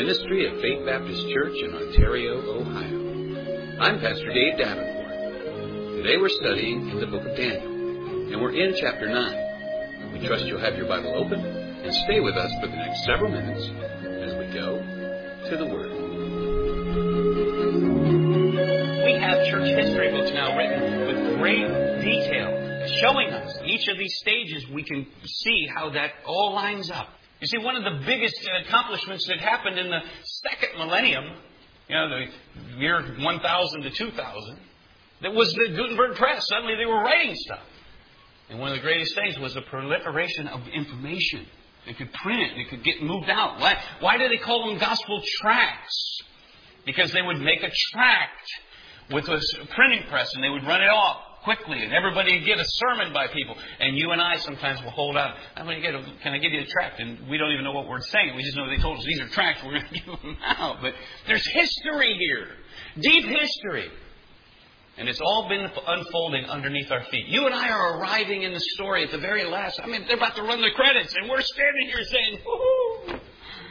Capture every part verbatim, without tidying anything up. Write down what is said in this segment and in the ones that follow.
ministry of Faith Baptist Church in Ontario, Ohio. I'm Pastor Dave Davenport. Today we're studying in the book of Daniel, and we're in chapter nine. We trust you'll have your Bible open and stay with us for the next several minutes as we go to the Word. We have church history books now written with great detail, showing us each of these stages. We can see how that all lines up. You see, one of the biggest accomplishments that happened in the second millennium, you know, the year one thousand to two thousand, that was the Gutenberg press. Suddenly they were writing stuff. And one of the greatest things was the proliferation of information. They could print it. It could get moved out. Why, why do they call them gospel tracts? Because they would make a tract with a printing press and they would run it off quickly, and everybody would get a sermon by people. And you and I sometimes will hold out, I'm going to get a, can I give you a tract? And we don't even know what we're saying. We just know they told us these are tracts. We're going to give them out. But there's history here. Deep history. And it's all been unfolding underneath our feet. You and I are arriving in the story at the very last. I mean, they're about to run the credits, and we're standing here saying, woohoo!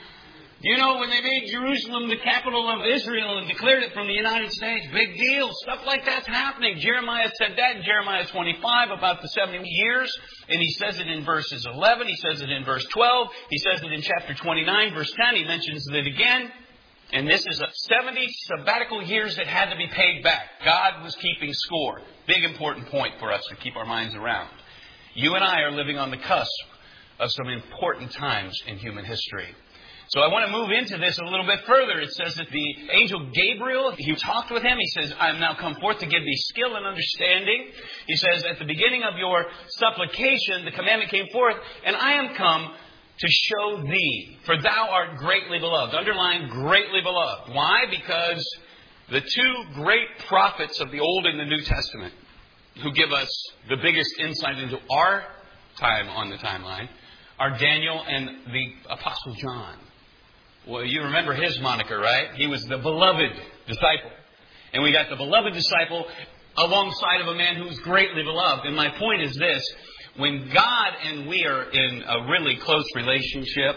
You know, when they made Jerusalem the capital of Israel and declared it from the United States, big deal. Stuff like that's happening. Jeremiah said that in Jeremiah twenty-five about the seventy years. And he says it in verses eleven. He says it in verse twelve. He says it in chapter twenty-nine, verse ten. He mentions it again. And this is a seventy sabbatical years that had to be paid back. God was keeping score. Big important point for us to keep our minds around. You and I are living on the cusp of some important times in human history. So I want to move into this a little bit further. It says that the angel Gabriel, he talked with him. He says, I am now come forth to give thee skill and understanding. He says, at the beginning of your supplication, the commandment came forth, and I am come to show thee, for thou art greatly beloved. Underline, greatly beloved. Why? Because the two great prophets of the Old and the New Testament, who give us the biggest insight into our time on the timeline, are Daniel and the Apostle John. Well, you remember his moniker, right? He was the beloved disciple. And we got the beloved disciple alongside of a man who's greatly beloved. And my point is this. When God and we are in a really close relationship,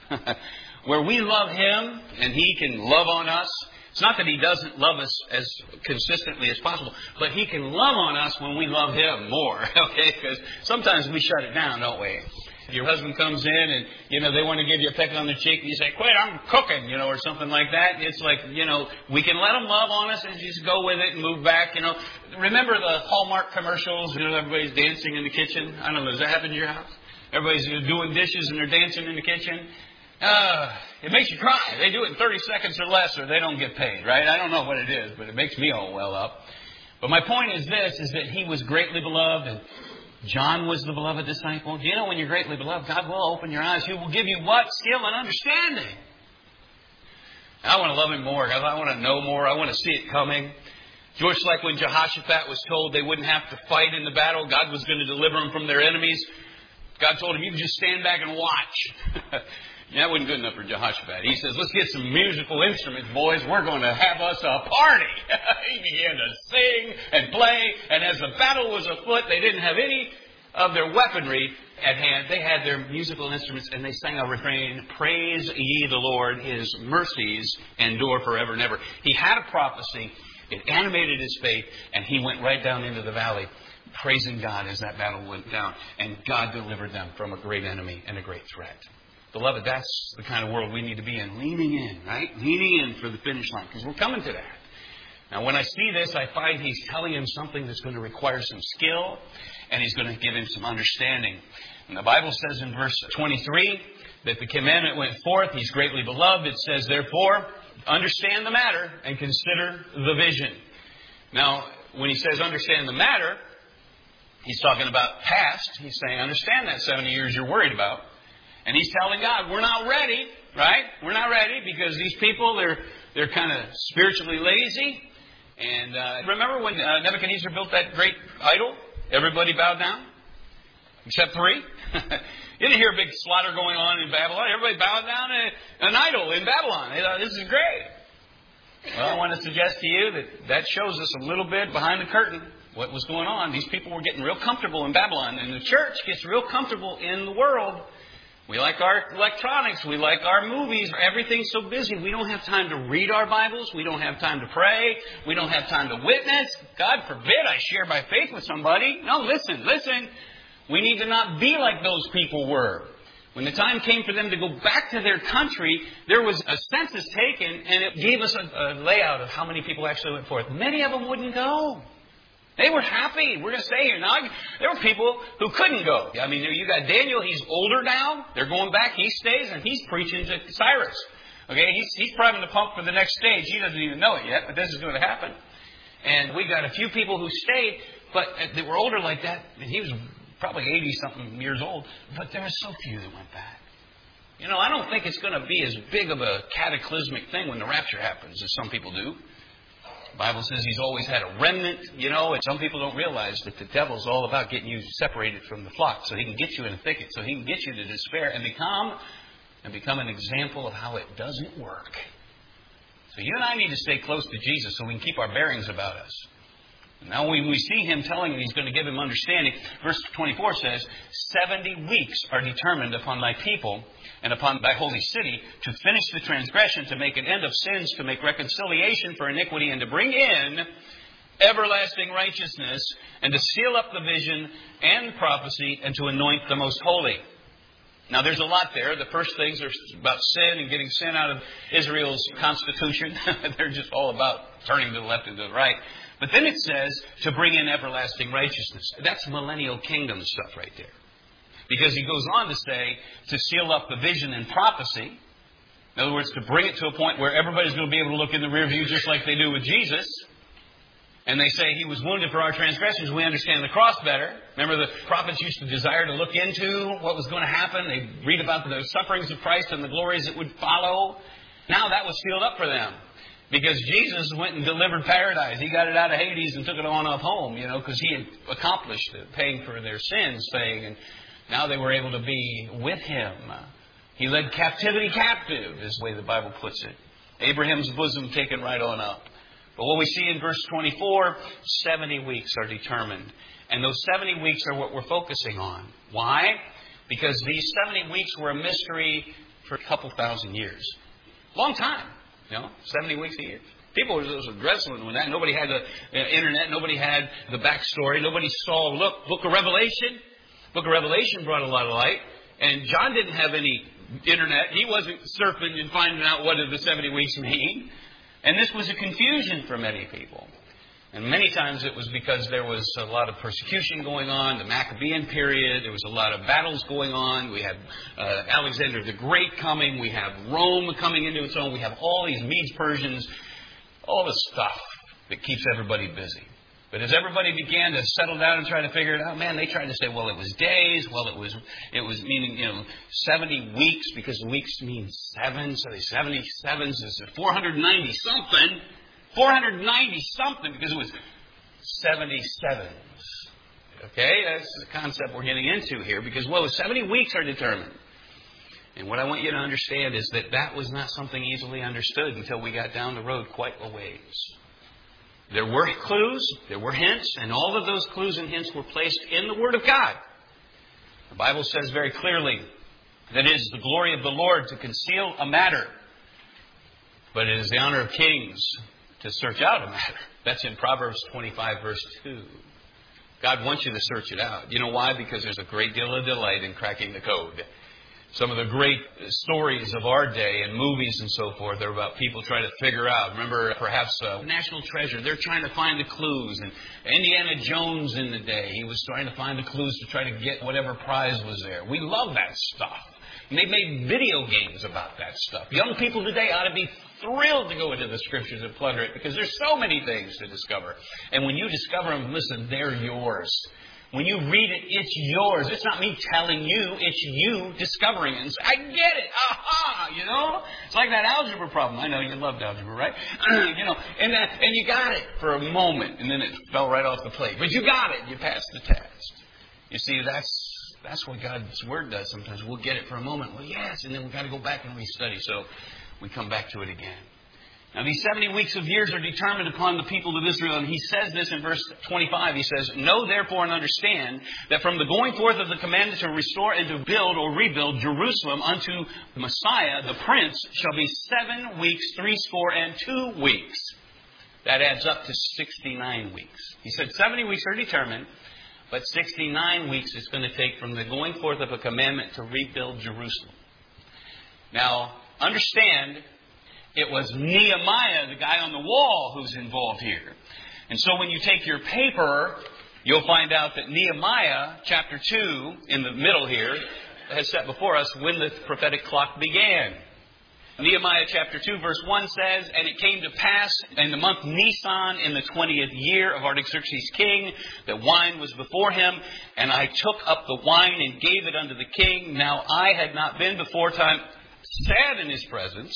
where we love Him and He can love on us, it's not that He doesn't love us as consistently as possible, but He can love on us when we love Him more, okay? Because sometimes we shut it down, don't we? Your husband comes in and, you know, they want to give you a peck on the cheek and you say, quit, I'm cooking, you know, or something like that. It's like, you know, we can let them love on us and just go with it and move back, you know. Remember the Hallmark commercials, you know, everybody's dancing in the kitchen? I don't know, does that happen in your house? Everybody's doing dishes and they're dancing in the kitchen? Uh, it makes you cry. They do it in thirty seconds or less or they don't get paid, right? I don't know what it is, but it makes me all well up. But my point is this, is that he was greatly beloved and John was the beloved disciple. Do you know when you're greatly beloved, God will open your eyes. He will give you what? Skill and understanding. I want to love Him more. I want to know more. I want to see it coming. Just like when Jehoshaphat was told they wouldn't have to fight in the battle. God was going to deliver them from their enemies. God told him, you can just stand back and watch. That wasn't good enough for Jehoshaphat. He says, let's get some musical instruments, boys. We're going to have us a party. He began to sing and play. And as the battle was afoot, they didn't have any of their weaponry at hand. They had their musical instruments and they sang a refrain, praise ye the Lord, His mercies endure forever and ever. He had a prophecy. It animated his faith. And he went right down into the valley, praising God as that battle went down. And God delivered them from a great enemy and a great threat. Beloved, that's the kind of world we need to be in. Leaning in, right? Leaning in for the finish line. Because we're coming to that. Now, when I see this, I find He's telling him something that's going to require some skill. And He's going to give him some understanding. And the Bible says in verse twenty-three that the commandment went forth. He's greatly beloved. It says, therefore, understand the matter and consider the vision. Now, when he says understand the matter, He's talking about past. He's saying, understand that seventy years you're worried about. And He's telling God, we're not ready, right? We're not ready because these people, they're they're kind of spiritually lazy. And uh, remember when uh, Nebuchadnezzar built that great idol? Everybody bowed down? Except three? You didn't hear a big slaughter going on in Babylon. Everybody bowed down to an idol in Babylon. They thought, this is great. Well, I want to suggest to you that that shows us a little bit behind the curtain what was going on. These people were getting real comfortable in Babylon. And the church gets real comfortable in the world. We like our electronics. We like our movies. Everything's so busy. We don't have time to read our Bibles. We don't have time to pray. We don't have time to witness. God forbid I share my faith with somebody. No, listen, listen. We need to not be like those people were. When the time came for them to go back to their country, there was a census taken, and it gave us a, a layout of how many people actually went forth. Many of them wouldn't go. They were happy. We're going to stay here. Now, there were people who couldn't go. I mean, you got Daniel. He's older now. They're going back. He stays, and he's preaching to Cyrus. Okay, he's, he's priming the pump for the next stage. He doesn't even know it yet, but this is going to happen. And we got a few people who stayed, but they were older like that, and he was probably eighty-something years old, but there were so few that went back. You know, I don't think it's going to be as big of a cataclysmic thing when the rapture happens as some people do. The Bible says He's always had a remnant, you know, and some people don't realize that the devil's all about getting you separated from the flock so he can get you in a thicket, so he can get you to despair and become, and become an example of how it doesn't work. So you and I need to stay close to Jesus so we can keep our bearings about us. Now when we see Him telling him He's going to give him understanding, verse twenty-four says, seventy weeks are determined upon thy people and upon thy holy city to finish the transgression, to make an end of sins, to make reconciliation for iniquity, and to bring in everlasting righteousness, and to seal up the vision and prophecy, and to anoint the most holy. Now there's a lot there. The first things are about sin and getting sin out of Israel's constitution. They're just all about turning to the left and to the right. But then it says to bring in everlasting righteousness. That's millennial kingdom stuff right there. Because he goes on to say to seal up the vision and prophecy. In other words, to bring it to a point where everybody's going to be able to look in the rear view just like they do with Jesus. And they say He was wounded for our transgressions. We understand the cross better. Remember, the prophets used to desire to look into what was going to happen. They read about the sufferings of Christ and the glories that would follow. Now that was sealed up for them. Because Jesus went and delivered paradise. He got it out of Hades and took it on up home, you know, because He had accomplished it, paying for their sins, saying, and now they were able to be with Him. He led captivity captive, is the way the Bible puts it. Abraham's bosom taken right on up. But what we see in verse twenty-four, seventy weeks are determined. And those seventy weeks are what we're focusing on. Why? Because these seventy weeks were a mystery for a couple thousand years. Long time. You know, seventy weeks a year. People were just wrestling with that. Nobody had the uh, internet. Nobody had the backstory. Nobody saw, look, Book of Revelation. Book of Revelation brought a lot of light. And John didn't have any internet. He wasn't surfing and finding out what did the seventy weeks mean. And this was a confusion for many people. And many times it was because there was a lot of persecution going on, the Maccabean period. There was a lot of battles going on. We had uh, Alexander the Great coming. We have Rome coming into its own. We have all these Medes, Persians, all the stuff that keeps everybody busy. But as everybody began to settle down and try to figure it out, man, they tried to say, well, it was days. Well, it was, it was meaning, you know, seventy weeks because the weeks mean seven. So they seventy-seven, so it's four hundred ninety something. four hundred ninety something because it was seventy-sevens. Okay, that's the concept we're getting into here because, well, seventy weeks are determined. And what I want you to understand is that that was not something easily understood until we got down the road quite a ways. There were clues, there were hints, and all of those clues and hints were placed in the Word of God. The Bible says very clearly that it is the glory of the Lord to conceal a matter, but it is the honor of kings to search out a matter. That's in Proverbs twenty-five, verse two. God wants you to search it out. You know why? Because there's a great deal of delight in cracking the code. Some of the great stories of our day and movies and so forth are about people trying to figure out. Remember, perhaps uh, National Treasure. They're trying to find the clues. And Indiana Jones in the day, he was trying to find the clues to try to get whatever prize was there. We love that stuff. And they've made video games about that stuff. Young people today ought to be thrilled to go into the Scriptures and plunder it because there's so many things to discover. And when you discover them, listen, they're yours. When you read it, it's yours. It's not me telling you. It's you discovering it. And say, I get it. Aha! You know? It's like that algebra problem. I know you loved algebra, right? you know, and that, and you got it for a moment, and then it fell right off the plate. But you got it. You passed the test. You see, that's that's what God's Word does sometimes. We'll get it for a moment. Well, yes, and then we've got to go back and restudy. So we come back to it again. Now, these seventy weeks of years are determined upon the people of Israel. And he says this in verse twenty-five. He says, "Know therefore and understand that from the going forth of the commandment to restore and to build or rebuild Jerusalem unto Messiah, the Prince, shall be seven weeks, threescore and two weeks." That adds up to sixty-nine weeks. He said seventy weeks are determined, but sixty-nine weeks it's going to take from the going forth of a commandment to rebuild Jerusalem. Now, understand, it was Nehemiah, the guy on the wall, who's involved here. And so when you take your paper, you'll find out that Nehemiah, chapter two, in the middle here, has set before us when the prophetic clock began. Nehemiah chapter two, verse one says, "And it came to pass in the month Nisan, in the twentieth year of Artaxerxes king, that wine was before him. And I took up the wine and gave it unto the king. Now I had not been before time sad in his presence."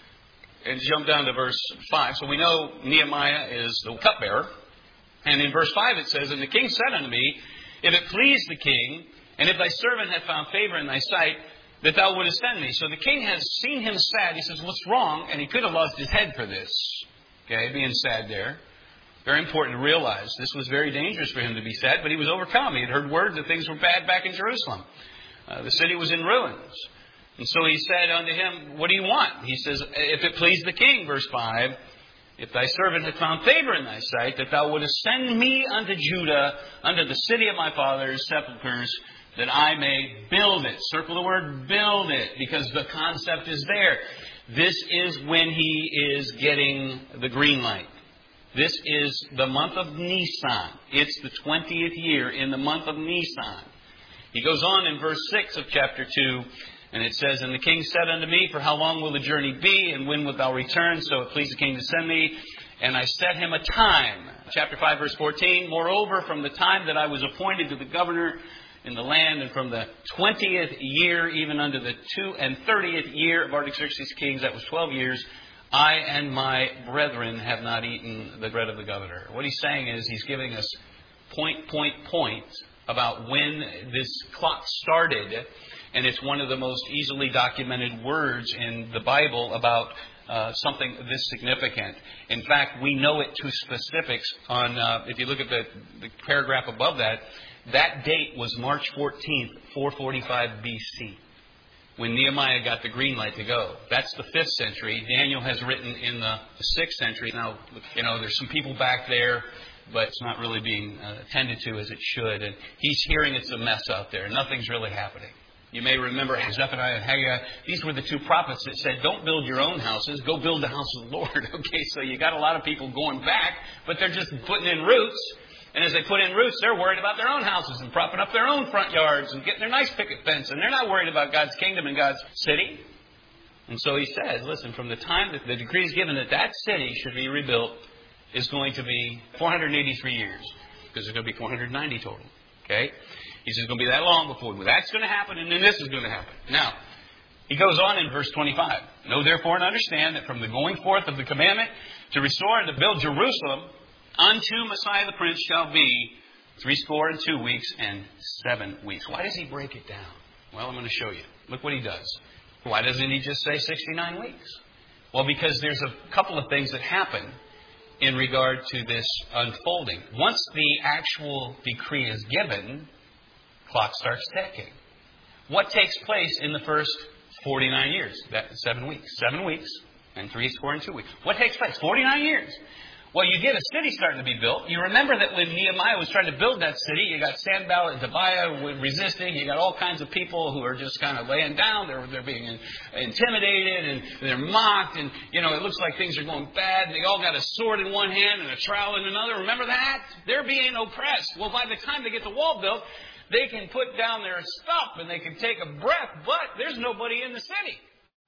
And jump down to verse five. So we know Nehemiah is the cupbearer. And in verse five it says, "And the king said unto me, If it please the king, and if thy servant had found favor in thy sight, that thou wouldest send me." So the king has seen him sad. He says, "What's wrong?" And he could have lost his head for this. Okay, being sad there. Very important to realize. This was very dangerous for him to be sad, but he was overcome. He had heard word that things were bad back in Jerusalem. Uh, the city was in ruins. And so he said unto him, "What do you want?" He says, "If it please the king," verse five, "if thy servant had found favor in thy sight, that thou wouldest send me unto Judah, unto the city of my father's sepulchres, that I may build it." Circle the word "build it," because the concept is there. This is when he is getting the green light. This is the month of Nisan. It's the twentieth year in the month of Nisan. He goes on in verse six of chapter two, and it says, "And the king said unto me, For how long will the journey be, and when wilt thou return? So it pleased the king to send me. And I set him a time." Chapter five, verse fourteen, "Moreover, from the time that I was appointed to the governor in the land, and from the twentieth year, even unto the two and thirtieth year of Artaxerxes kings," that was twelve years, "I and my brethren have not eaten the bread of the governor." What he's saying is he's giving us point, point, point about when this clock started. And it's one of the most easily documented words in the Bible about uh, something this significant. In fact, we know it to specifics on, uh, if you look at the, the paragraph above that, that date was March fourteenth, four forty-five B C, when Nehemiah got the green light to go. That's the fifth century. Daniel has written in the, the sixth century. Now, you know, there's some people back there, but it's not really being uh, attended to as it should. And he's hearing it's a mess out there. Nothing's really happening. You may remember Zephaniah and Haggai. These were the two prophets that said, "Don't build your own houses, go build the house of the Lord." Okay, so you got a lot of people going back, but they're just putting in roots. And as they put in roots, they're worried about their own houses and propping up their own front yards and getting their nice picket fence. And they're not worried about God's kingdom and God's city. And so he says, listen, from the time that the decree is given that that city should be rebuilt is going to be four hundred eighty-three years. Because there's going to be four hundred ninety total. Okay? He says it's going to be that long before that's going to happen, and then this is going to happen. Now, he goes on in verse twenty-five. "Know therefore and understand that from the going forth of the commandment to restore and to build Jerusalem unto Messiah the Prince shall be threescore and two weeks and seven weeks." Why does he break it down? Well, I'm going to show you. Look what he does. Why doesn't he just say sixty-nine weeks? Well, because there's a couple of things that happen in regard to this unfolding. Once the actual decree is given, clock starts ticking. What takes place in the first forty-nine years? That seven weeks. Seven weeks and three score and two weeks. What takes place? forty-nine years. Well, you get a city starting to be built. You remember that when Nehemiah was trying to build that city, you got Sanballat and Tobiah resisting. You got all kinds of people who are just kind of laying down. They're, they're being intimidated and they're mocked. And, you know, it looks like things are going bad. They all got a sword in one hand and a trowel in another. Remember that? They're being oppressed. Well, by the time they get the wall built, they can put down their stuff and they can take a breath, but there's nobody in the city.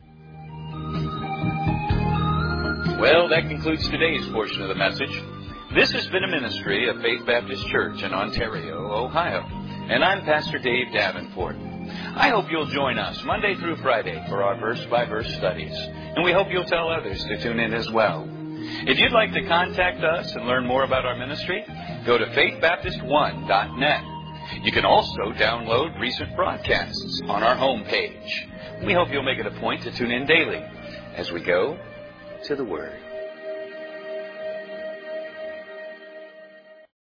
Well, that concludes today's portion of the message. This has been a ministry of Faith Baptist Church in Ontario, Ohio. And I'm Pastor Dave Davenport. I hope you'll join us Monday through Friday for our verse-by-verse studies. And we hope you'll tell others to tune in as well. If you'd like to contact us and learn more about our ministry, go to faith baptist one dot net. You can also download recent broadcasts on our homepage. We hope you'll make it a point to tune in daily as we go to the Word.